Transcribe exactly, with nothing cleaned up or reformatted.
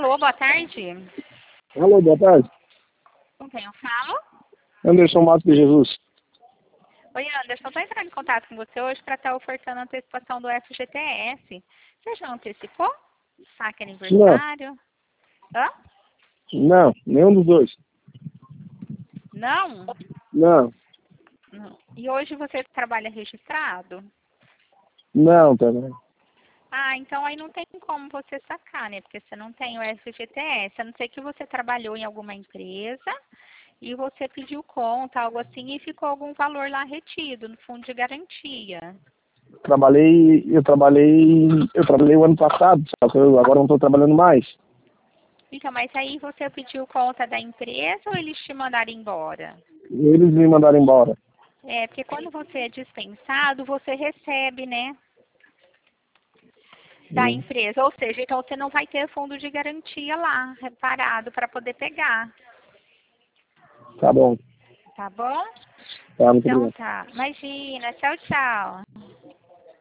Alô, boa tarde. Alô, boa tarde. Com quem eu falo? Anderson Matos de Jesus. Oi, Anderson, estou entrando em contato com você hoje para estar ofertando a antecipação do F G T S. Você já antecipou? Saque aniversário? Hã? Não, nenhum dos dois. Não? Não, Não. E hoje você trabalha registrado? não também. Ah, então aí não tem como você sacar, né? Porque você não tem o F G T S, a não ser que você trabalhou em alguma empresa e você pediu conta, algo assim, e ficou algum valor lá retido no fundo de garantia. Trabalhei, eu trabalhei, eu trabalhei o ano passado, só que eu agora não estou trabalhando mais. Então, mas aí você pediu conta da empresa ou eles te mandaram embora? Eles me mandaram embora. É, porque quando você é dispensado, você recebe, né, da Hum, empresa. Ou seja, então você não vai ter fundo de garantia lá, reparado, para poder pegar. Tá bom. Tá bom? Tá, muito Então obrigado. tá. Imagina. Tchau, tchau.